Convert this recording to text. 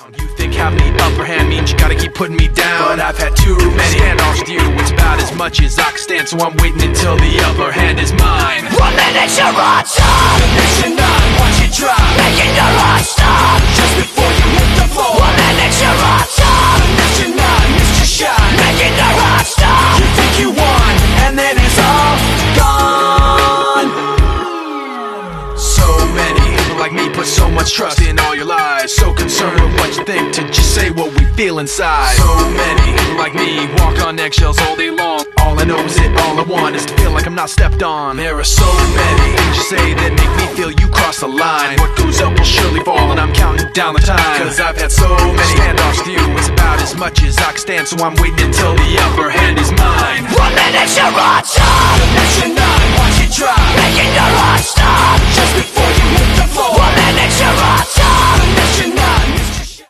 You think having the upper hand means you gotta keep putting me down, but I've had too many standoffs with you. It's about as much as I can stand, so I'm waiting until the upper hand is mine. 1 minute you're on top, the next you're not, watch it drop, making the rush stop. just before you hit the floor. 1 minute you're on top, the next you're not, missed your shot, making the rush stop. you think you won, and then it's all gone. So many people like me put so much trust in all your lies, so concerned with what you think to just say what we feel inside. So many people like me walk on eggshells all day long. All I know is all I want is to feel like I'm not stepped on. There are so many things you say that make me feel you cross the line. What goes up will surely fall, and I'm counting down the time, cause I've had so many standoffs with you. It's about as much as I can stand, so I'm waiting until the upper hand is mine. 1 minute you're on top, the next you're not, watch it drop, making the rush stop. just before you hit the floor. 1 minute you're on top.